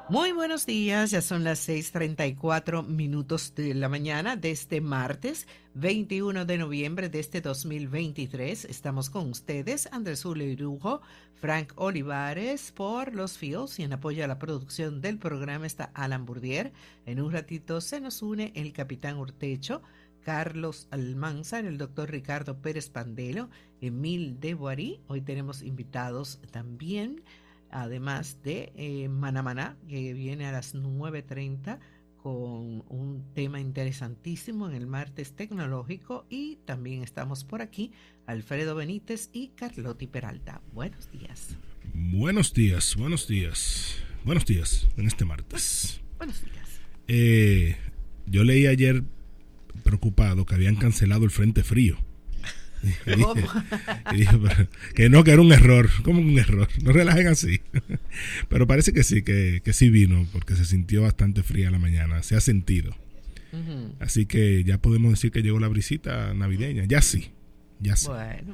Muy buenos días, ya son las 6:34 de la mañana de este martes 21 de noviembre de este 2023. Estamos con ustedes, Andrés Julio Irujo, Frank Olivares por los Fields, y en apoyo a la producción del programa está Alan Burdier. En un ratito se nos une el capitán Urtecho, Carlos Almanzar, el doctor Ricardo Pérez Pandelo, Emil de Boirí. Hoy tenemos invitados también, además de Manamaná, que viene a las 9:30 con un tema interesantísimo en el martes tecnológico. Y también estamos por aquí Alfredo Benítez y Carlotti Peralta. Buenos días. Buenos días, buenos días. Buenos días en este martes. Buenos días. Yo leí ayer preocupado que habían cancelado el Frente Frío. Y dije, que era un error. ¿Cómo un error? No relajen así. Pero parece que sí, que sí vino, porque se sintió bastante fría la mañana. Se ha sentido. Uh-huh. Así que ya podemos decir que llegó la brisita navideña. Ya sí. Bueno,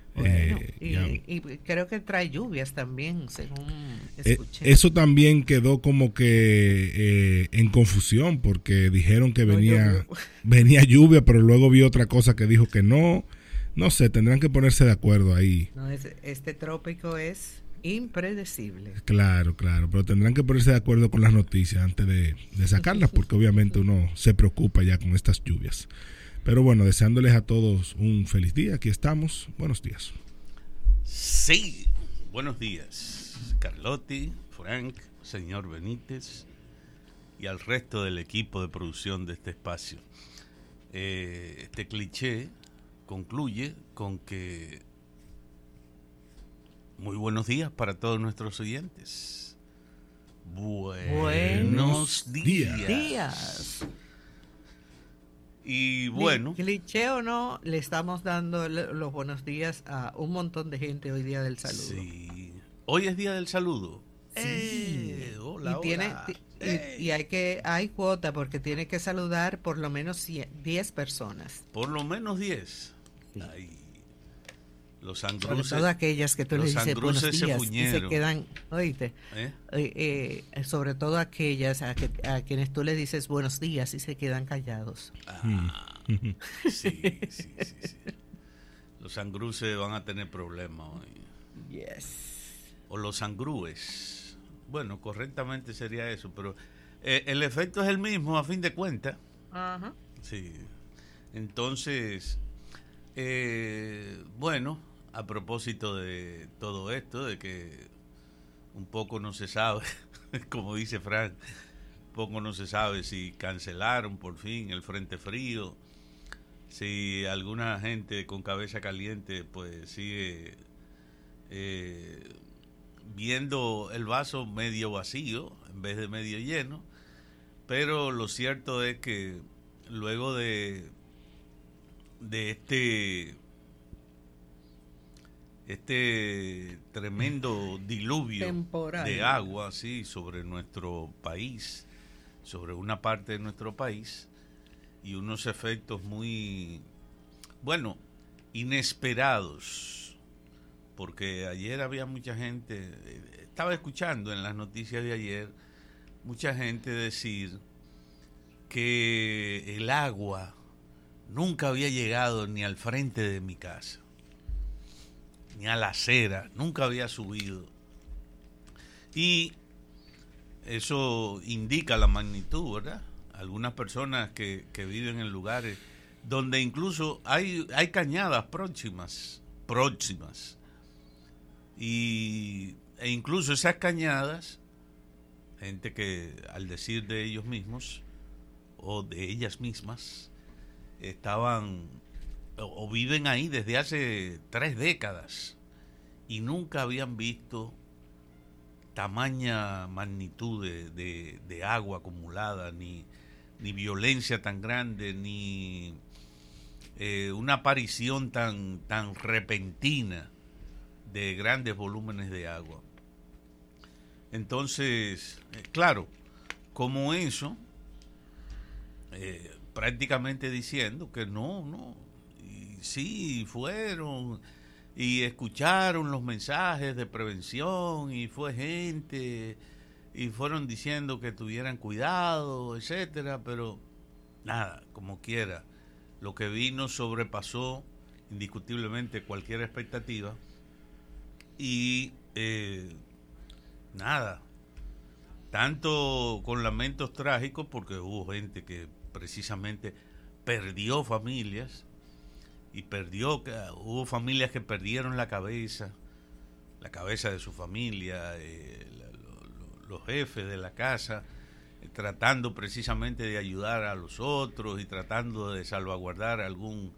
y creo que trae lluvias también, según escuché. Eso también quedó como que en confusión, porque dijeron que venía lluvia, pero luego vi otra cosa que dijo que no. No sé, tendrán que ponerse de acuerdo ahí. No, este trópico es impredecible. Claro, pero tendrán que ponerse de acuerdo con las noticias antes de sacarlas, porque obviamente uno se preocupa ya con estas lluvias. Pero bueno, deseándoles a todos un feliz día. Aquí estamos. Buenos días. Sí, buenos días, Carlotti, Frank, señor Benítez y al resto del equipo de producción de este espacio. Este cliché concluye con que muy buenos días para todos nuestros oyentes. Buenos días. Y bueno, cliché o no, le estamos dando los buenos días a un montón de gente hoy, día del saludo. Sí, hoy es día del saludo. Sí. Hola, y hay cuota, porque tiene que saludar por lo menos 10 personas. Por lo menos 10. Sí. Ay, los sangruces. Sobre todo aquellas que tú le dices buenos días y se quedan, oíste, sobre todo aquellas a quienes tú le dices buenos días y se quedan callados. Sí. Los sangruces van a tener problemas hoy. Yes. O los sangrúes. Bueno, correctamente sería eso, pero el efecto es el mismo a fin de cuentas. Ajá. Sí. Entonces, bueno, a propósito de todo esto, de que un poco no se sabe, como dice Frank, un poco no se sabe si cancelaron por fin el Frente Frío, si alguna gente con cabeza caliente pues sigue viendo el vaso medio vacío en vez de medio lleno. Pero lo cierto es que luego de este tremendo diluvio temporal de agua, sí, sobre nuestro país, sobre una parte de nuestro país, y unos efectos muy, bueno, inesperados, porque ayer había mucha gente, estaba escuchando en las noticias de ayer, mucha gente decir que el agua nunca había llegado ni al frente de mi casa, ni a la acera, nunca había subido. Y eso indica la magnitud, ¿verdad? Algunas personas que viven en lugares donde incluso hay cañadas próximas. E incluso esas cañadas, gente que al decir de ellos mismos o de ellas mismas, estaban o viven ahí desde hace 3 décadas y nunca habían visto tamaña magnitud de agua acumulada, ni violencia tan grande, ni una aparición tan repentina de grandes volúmenes de agua. Entonces, claro, como eso, prácticamente diciendo que no, y sí, fueron y escucharon los mensajes de prevención y fue gente y fueron diciendo que tuvieran cuidado, etcétera, pero nada, como quiera, lo que vino sobrepasó indiscutiblemente cualquier expectativa y nada, tanto con lamentos trágicos, porque hubo gente que precisamente perdió familias y hubo familias que perdieron la cabeza de su familia, los jefes de la casa, tratando precisamente de ayudar a los otros y tratando de salvaguardar algún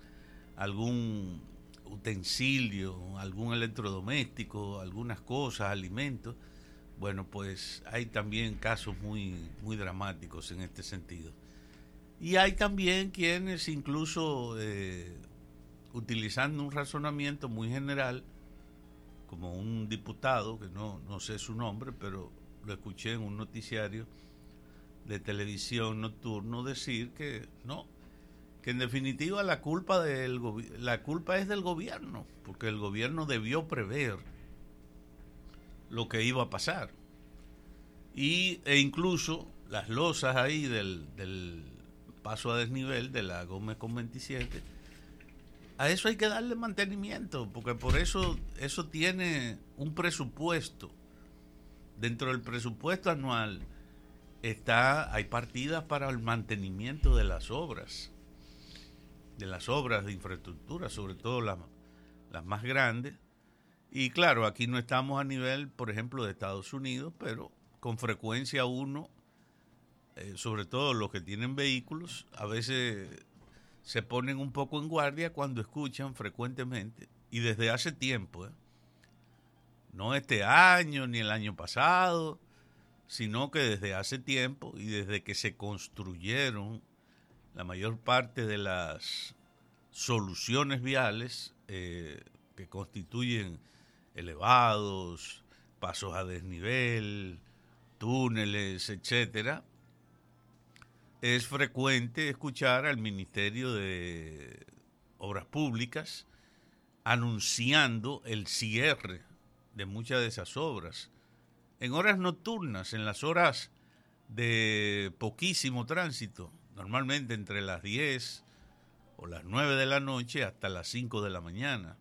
utensilio, algún electrodoméstico, algunas cosas, alimentos. Bueno, pues hay también casos muy, muy dramáticos en este sentido. Y hay también quienes incluso, utilizando un razonamiento muy general, como un diputado, que no sé su nombre, pero lo escuché en un noticiario de televisión nocturno decir que no, que en definitiva la culpa es del gobierno, porque el gobierno debió prever lo que iba a pasar. E incluso las losas ahí del paso a desnivel de la Gómez con 27, a eso hay que darle mantenimiento, porque por eso tiene un presupuesto. Dentro del presupuesto anual hay partidas para el mantenimiento de las obras de infraestructura, sobre todo las más grandes. Y claro, aquí no estamos a nivel, por ejemplo, de Estados Unidos, pero con frecuencia uno, sobre todo los que tienen vehículos, a veces se ponen un poco en guardia cuando escuchan frecuentemente, y desde hace tiempo, no este año ni el año pasado, sino que desde hace tiempo y desde que se construyeron la mayor parte de las soluciones viales que constituyen elevados, pasos a desnivel, túneles, etcétera, es frecuente escuchar al Ministerio de Obras Públicas anunciando el cierre de muchas de esas obras en horas nocturnas, en las horas de poquísimo tránsito, normalmente entre las 10 o las 9 de la noche hasta las 5 de la mañana.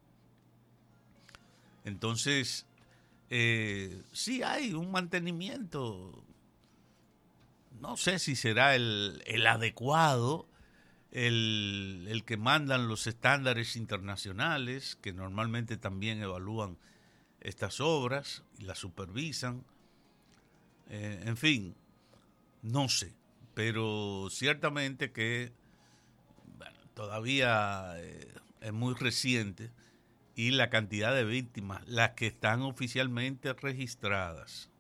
Entonces, sí hay un mantenimiento, no sé si será el adecuado, el que mandan los estándares internacionales, que normalmente también evalúan estas obras y las supervisan. En fin, no sé, pero ciertamente que todavía es muy reciente, y la cantidad de víctimas, las que están oficialmente registradas,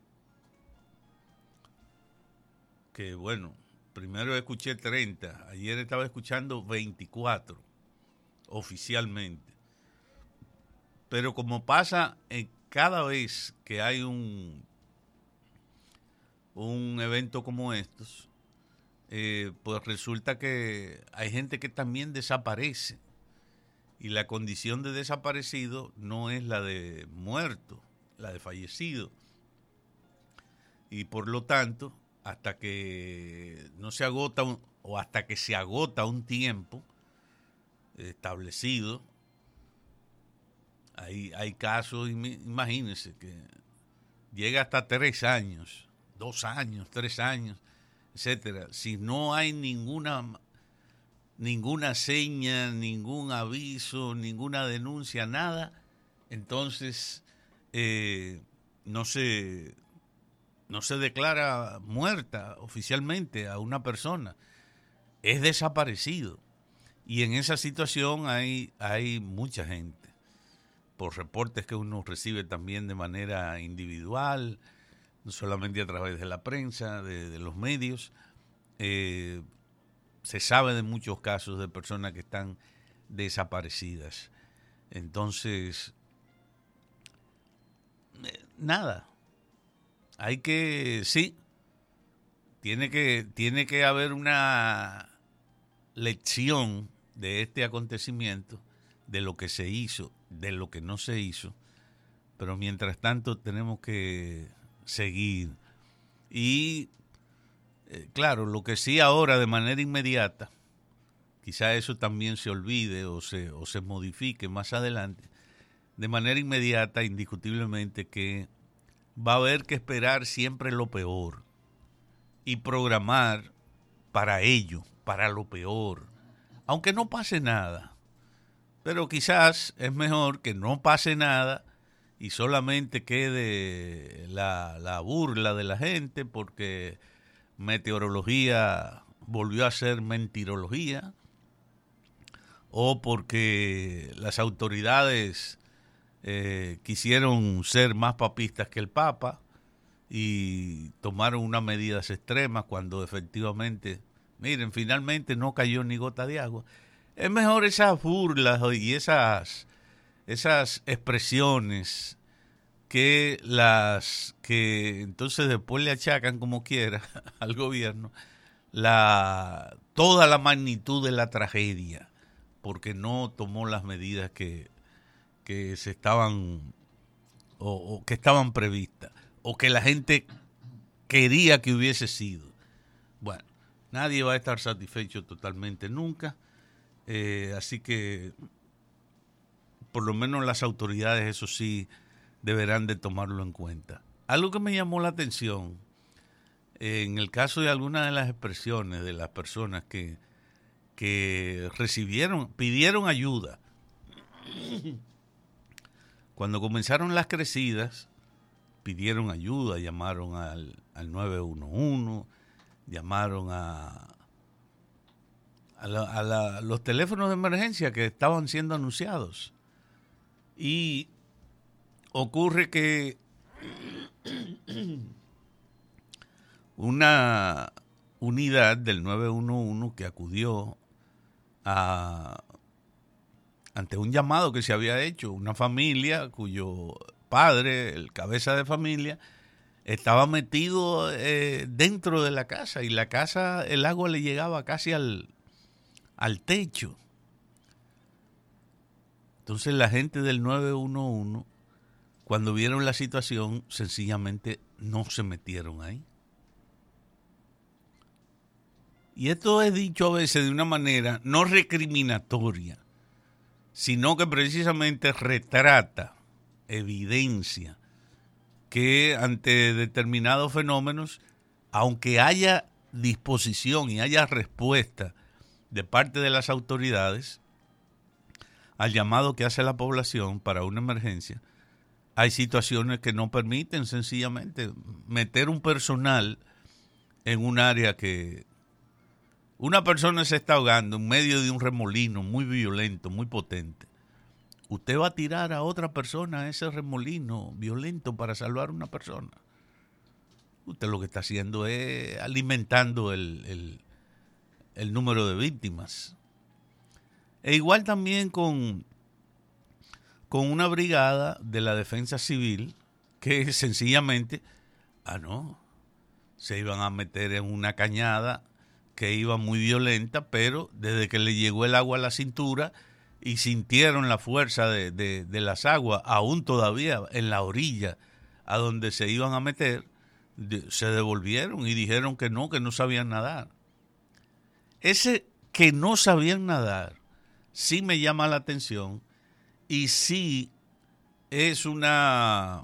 que bueno, primero escuché 30, ayer estaba escuchando 24 oficialmente, pero como pasa cada vez que hay un evento como estos, pues resulta que hay gente que también desaparece, y la condición de desaparecido no es la de muerto, la de fallecido, y por lo tanto, hasta que no se agota o hasta que se agota un tiempo establecido, hay casos, imagínense, que llega hasta 3 años, 2 años, 3 años, etcétera. Si no hay ninguna seña, ningún aviso, ninguna denuncia, nada, entonces no se declara muerta oficialmente a una persona, es desaparecido. Y en esa situación hay mucha gente, por reportes que uno recibe también de manera individual, no solamente a través de la prensa, de los medios. Se sabe de muchos casos de personas que están desaparecidas. Entonces, nada, tiene que haber una lección de este acontecimiento, de lo que se hizo, de lo que no se hizo, pero mientras tanto tenemos que seguir Y, claro, lo que sí ahora de manera inmediata, quizá eso también se olvide o se modifique más adelante, de manera inmediata, indiscutiblemente que va a haber que esperar siempre lo peor y programar para ello, para lo peor, aunque no pase nada. Pero quizás es mejor que no pase nada y solamente quede la burla de la gente porque meteorología volvió a ser mentirología, o porque las autoridades quisieron ser más papistas que el Papa y tomaron unas medidas extremas cuando efectivamente, miren, finalmente no cayó ni gota de agua. Es mejor esas burlas y esas expresiones que las que entonces después le achacan como quiera al gobierno toda la magnitud de la tragedia, porque no tomó las medidas que se estaban o que estaban previstas o que la gente quería que hubiese sido. Bueno, nadie va a estar satisfecho totalmente nunca, así que por lo menos las autoridades, eso sí, deberán de tomarlo en cuenta. Algo que me llamó la atención, en el caso de algunas de las expresiones de las personas que pidieron ayuda, cuando comenzaron las crecidas, pidieron ayuda, llamaron al 911, llamaron a los teléfonos de emergencia que estaban siendo anunciados. Y ocurre que una unidad del 911 que acudió ante un llamado que se había hecho, una familia cuyo padre, el cabeza de familia, estaba metido dentro de la casa, y la casa, el agua le llegaba casi al techo. Entonces la gente del 911, cuando vieron la situación, sencillamente no se metieron ahí. Y esto es dicho a veces de una manera no recriminatoria, sino que precisamente retrata, evidencia, que ante determinados fenómenos, aunque haya disposición y haya respuesta de parte de las autoridades al llamado que hace la población para una emergencia, hay situaciones que no permiten sencillamente meter un personal en un área que una persona se está ahogando en medio de un remolino muy violento, muy potente. Usted va a tirar a otra persona a ese remolino violento para salvar a una persona. Usted lo que está haciendo es alimentando el número de víctimas. E igual también con una brigada de la defensa civil que sencillamente, se iban a meter en una cañada que iba muy violenta, pero desde que le llegó el agua a la cintura y sintieron la fuerza de las aguas, aún todavía en la orilla a donde se iban a meter, se devolvieron y dijeron que no sabían nadar. Ese que no sabían nadar sí me llama la atención y sí es una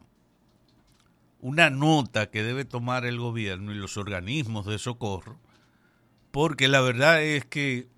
nota que debe tomar el gobierno y los organismos de socorro, porque la verdad es que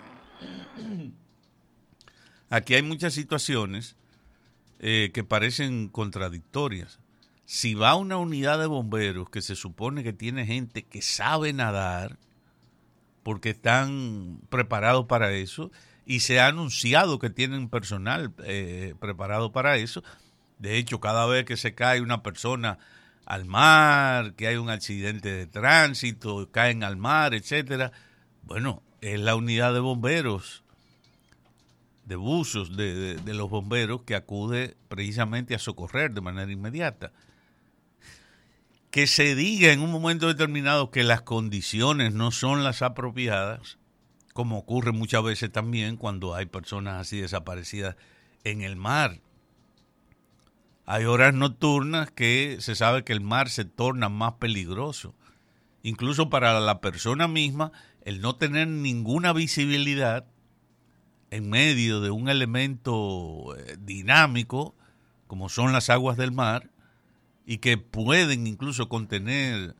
aquí hay muchas situaciones que parecen contradictorias. Si va una unidad de bomberos que se supone que tiene gente que sabe nadar, porque están preparados para eso, y se ha anunciado que tienen personal preparado para eso. De hecho, cada vez que se cae una persona al mar, que hay un accidente de tránsito, caen al mar, etcétera, bueno, es la unidad de bomberos, de buzos de los bomberos, que acude precisamente a socorrer de manera inmediata. Que se diga en un momento determinado que las condiciones no son las apropiadas, como ocurre muchas veces también cuando hay personas así desaparecidas en el mar. Hay horas nocturnas que se sabe que el mar se torna más peligroso. Incluso para la persona misma, el no tener ninguna visibilidad en medio de un elemento dinámico, como son las aguas del mar, y que pueden incluso contener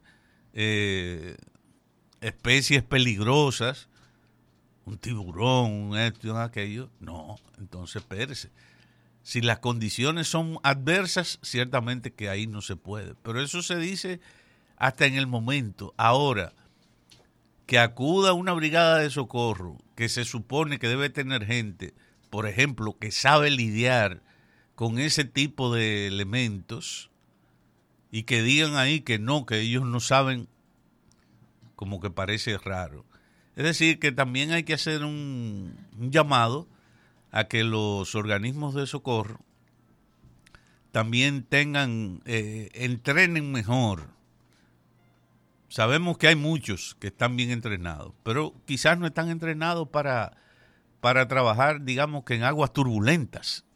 especies peligrosas, un tiburón, un esto, un aquello, no, entonces espérese. Si las condiciones son adversas, ciertamente que ahí no se puede. Pero eso se dice hasta en el momento. Ahora, que acuda una brigada de socorro, que se supone que debe tener gente, por ejemplo, que sabe lidiar con ese tipo de elementos, y que digan ahí que no, que ellos no saben, como que parece raro. Es decir, que también hay que hacer un llamado a que los organismos de socorro también tengan, entrenen mejor. Sabemos que hay muchos que están bien entrenados, pero quizás no están entrenados para trabajar, digamos que en aguas turbulentas.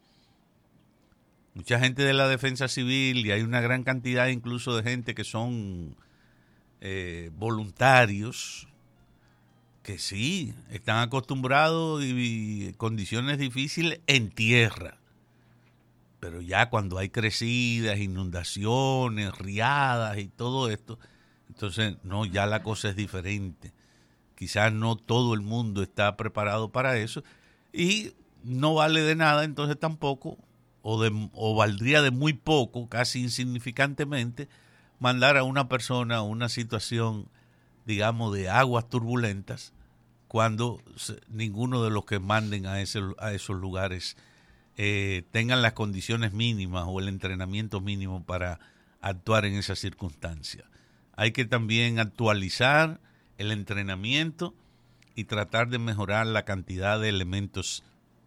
Mucha gente de la defensa civil, y hay una gran cantidad incluso de gente que son voluntarios, que sí, están acostumbrados y condiciones difíciles en tierra. Pero ya cuando hay crecidas, inundaciones, riadas y todo esto, entonces no, ya la cosa es diferente. Quizás no todo el mundo está preparado para eso y no vale de nada entonces tampoco, o valdría de muy poco, casi insignificantemente, mandar a una persona a una situación, digamos, de aguas turbulentas, cuando ninguno de los que manden a esos lugares tengan las condiciones mínimas o el entrenamiento mínimo para actuar en esas circunstancias. Hay que también actualizar el entrenamiento y tratar de mejorar la cantidad de elementos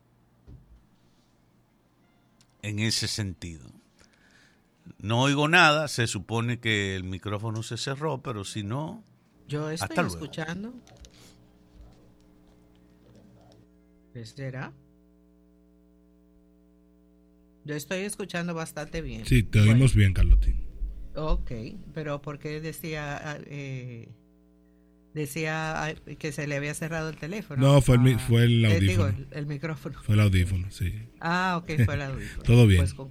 en ese sentido. No oigo nada, se supone que el micrófono se cerró, pero si no, yo estoy hasta luego. Escuchando. ¿Será? Yo estoy escuchando bastante bien. Sí, te oímos bien, Carlotín. Ok, pero ¿por qué decía que se le había cerrado el teléfono? No, fue el audífono. Digo, el micrófono. Fue el audífono, sí. Ah, ok, fue el audífono. Todo bien. Pues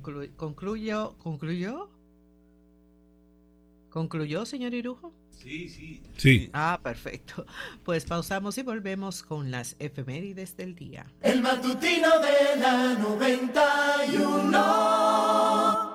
¿Concluyó, señor Irujo? Sí. Ah, perfecto. Pues pausamos y volvemos con las efemérides del día. El matutino de la 91.